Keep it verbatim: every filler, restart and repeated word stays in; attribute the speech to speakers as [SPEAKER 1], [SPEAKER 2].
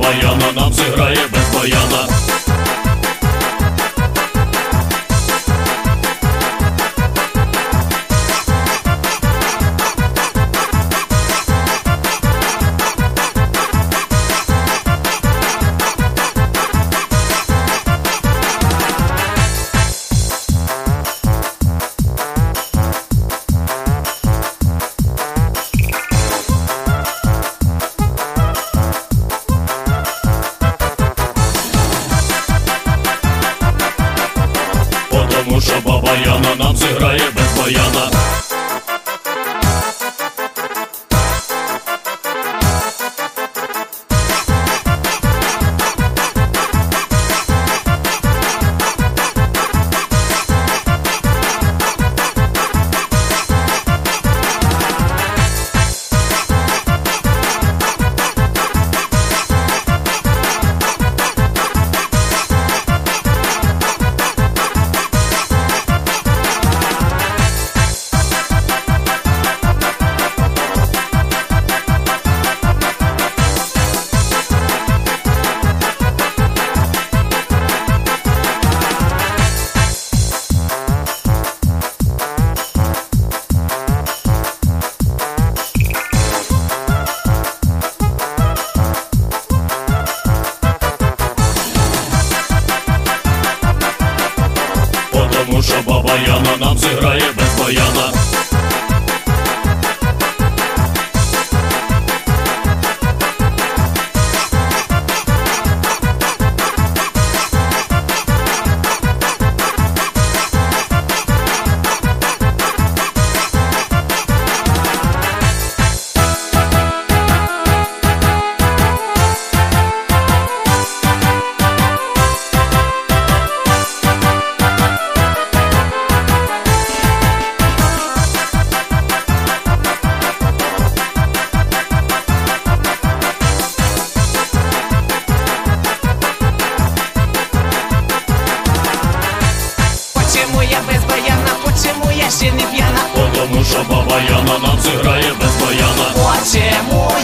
[SPEAKER 1] баяна нам зіграє без баяна. Тому що баба Яна нам зіграє без баяна. Тому що баба Яна нам зіграє без баяна.
[SPEAKER 2] Почему я без баяна, почему я ще не п'яна?
[SPEAKER 1] Тому що баба Яна нам зіграє без баяна.
[SPEAKER 2] Почему